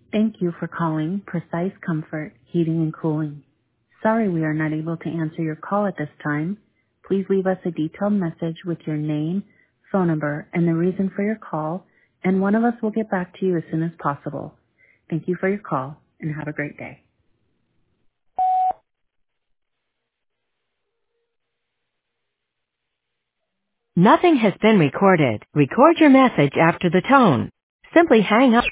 Thank you for calling Precise Comfort Heating and Cooling. Sorry we are not able to answer your call at this time. Please leave us a detailed message with your name, phone number, and the reason for your call, and one of us will get back to you as soon as possible. Thank you for your call, and have a great day. Nothing has been recorded. Record your message after the tone. Simply hang up.